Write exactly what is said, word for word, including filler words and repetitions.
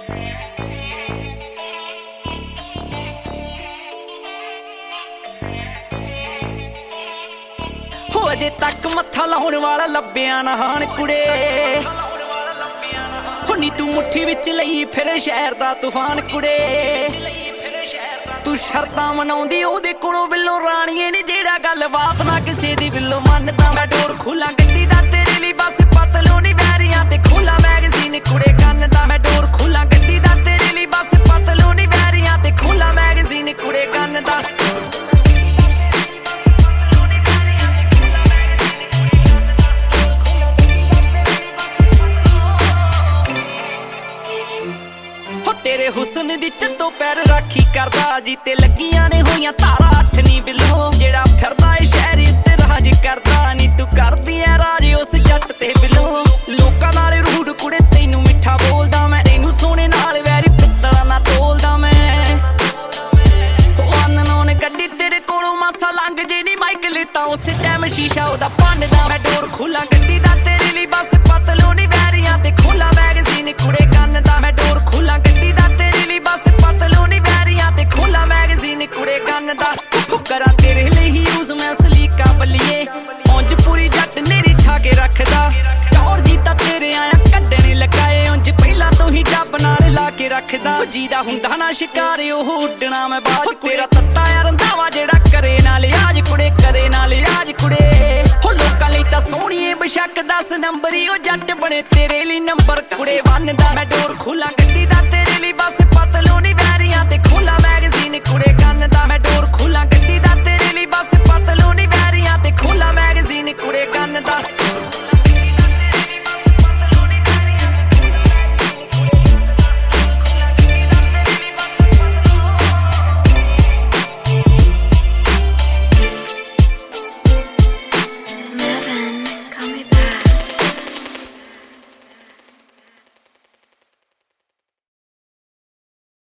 हो अजे तक मत्था लाउण वाला लब्बिया ना हान कुड़े हो नी तू मुट्ठी विच लई फिर शहर दा तूफान कुड़े तू शर्तां मनाउंदी ओहदे कोलों बिल्लो राणीए नी जेड़ा गल बात ना किसे दी बिल्लो मनदा मैं डोर खोलां गड्डी दा तेरे लिए बस पतलो नी वैरियां ते खोलां मैगज़ीन कुड़े गन दा मैं डोर खोलां गड्डी दा तेरे लिए बस पतलो नी वैरियां ते खोलां मैगज़ीन कुड़े गन दा तेरे हुस्न दी चत्तो पैर राखी करदा जी ते लगियां ने होइयां तारा अठ नी बिलो जेड़ा फिरदा ए शहर उत्ते राज करदा नी तू करदी ऐ राज उस जट ते बिलो लोकां नाल रूड कुड़े तैनू मिठा बोलदा मैं तैनू सोने नाल वैरी पित्तला ना तोलदा मैं अननोन गड्डी तेरे कोलों मासा लंघ जे नी माइक लेता उस टाइम शीशा ओदा भंनदा मैं डोर खोलां गड्डी दा तेरे लिए बस पतलो नी वैरियां ते खोलां मैगज़ीन कुड़े गन दा मैं डोर खोलां गड्डी दा तेरे लिए बस पतलो नी वैरियां ते खोलां मैगज़ीन कुड़े गन दा करा तेरे लिए ही यूज मैं सलीका बल्लिए उंज पूरी जट नेरी ठा के रखदा टौर जीता तेरे आया कड्डने लगाए उंज पहला तो ही डब नाल ला के रखदा जीदा हुंदा ना शिकार ओह उड्डना मैं बाज तेरा तत्ता यार रंधावा जेड़ा करे ना लिहाज कुड़े करे ना लिहाज कुड़े हो लोकां लई तां सोहणीए बेशक दस नंबर ही ओ जट बने तेरे लिए नंबर कुड़े वनदा मैं डोर खोलां गड्डी दा तेरे लिए बस पतलो नी वैरियां ते खोलां मैगज़ीन कुड़े